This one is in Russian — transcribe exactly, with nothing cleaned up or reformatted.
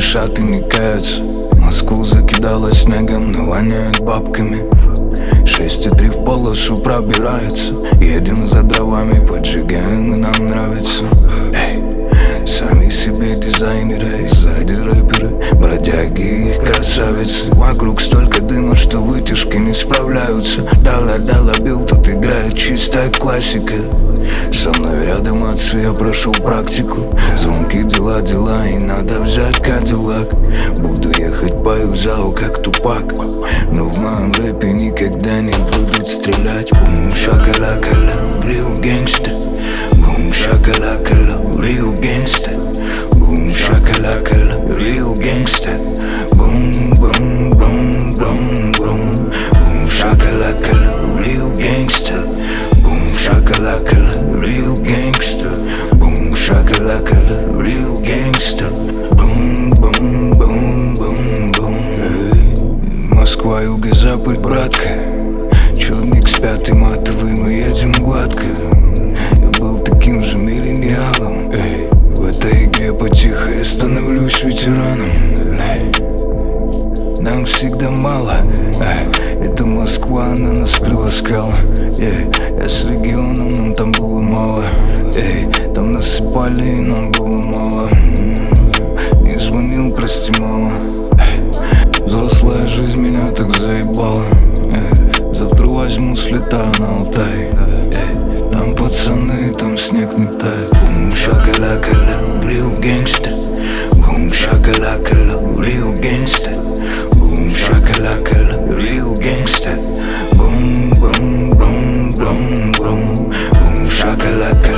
грешат и не каются. Москву закидала снегом, но воняет бабками. Шесть и три в полосу пробирается. Едем за дровами, поджигаем, и нам нравится. Эй, сами себе дизайнеры, сзади рэперы, бродяги и красавицы. Вокруг столько дыма, что вытяжки не справляются. Дала-дала бил, тут играет чистая классика. Со мной рядом отцы, я прошел практику. Звонки, дела, дела, и надо взять кадиллак. Буду ехать по юзау, как Тупак. Но в моем рэпе никогда не будут стрелять. Бум, шакалакала, real gangsta. Бум, шакалакала, real gangsta. Бум, шакалакала, real gangsta. Бум, бум, бум, бум, бум. Бум, шакалакала, real gangsta. Boom shakalakala, real gangster. Boom shakalakala, real gangster. Boom, boom, boom, boom, boom. Эй, Москва, юго-запад, братка. Черник с пятой матовый, мы едем гладко. Я был таким же миллениалом. Эй, в этой игре потихо я становлюсь ветераном. Эй, нам всегда мало. Эй, это Москва, она нас приласкала. Эй, я с регионом, нам там было мало. Эй, там насыпали, и нам было мало. Не звонил, прости, мама. Эй, взрослая жизнь меня так заебала. Эй, завтра возьму, слетаю на Алтай. Эй, там пацаны, там снег не тает. Бум, шакалакала, real gangsta. Бум, шакалакала, real gangsta. Бум, шакалакала, real gangsta. Boom, boom, boom, boom, boom. Boom, shakalaka.